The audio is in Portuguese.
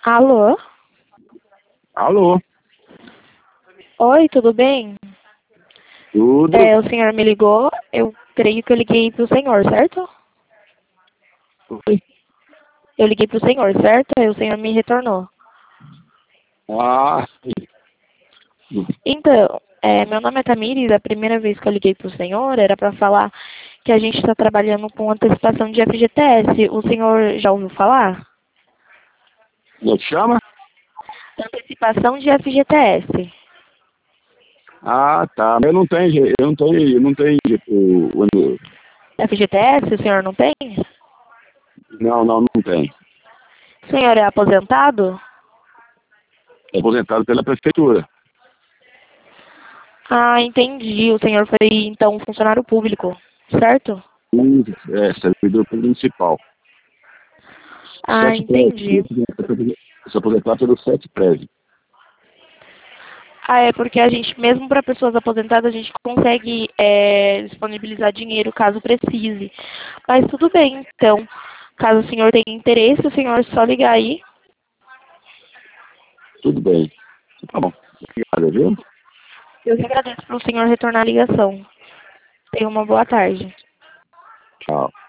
Alô? Alô, Oi, tudo bem? tudo? O senhor me ligou, eu creio que eu liguei para o senhor, certo? Oi? Eu liguei para o senhor, certo? Aí o senhor me retornou. Ah, sim. Então, meu nome é Tamires, a primeira vez que eu liguei para o senhor era para falar que a gente está trabalhando com antecipação de FGTS. O senhor já ouviu falar? Como é que chama? Antecipação de FGTS. Ah, tá. Eu não tenho FGTS, o senhor não tem? não tem. O senhor é aposentado? É aposentado pela prefeitura. Ah, entendi. O senhor foi, então, funcionário público, certo? Servidor municipal. Ah, Sete prédios. entendi. Eu sou aposentado pelo sete prédios. Ah, é porque a gente, mesmo para pessoas aposentadas, a gente consegue disponibilizar dinheiro caso precise. Mas tudo bem, então. Caso o senhor tenha interesse, o senhor só ligar aí. Tudo bem. Tá bom. Obrigado, viu? Eu que agradeço pelo senhor retornar a ligação. Tenha uma boa tarde. Tchau.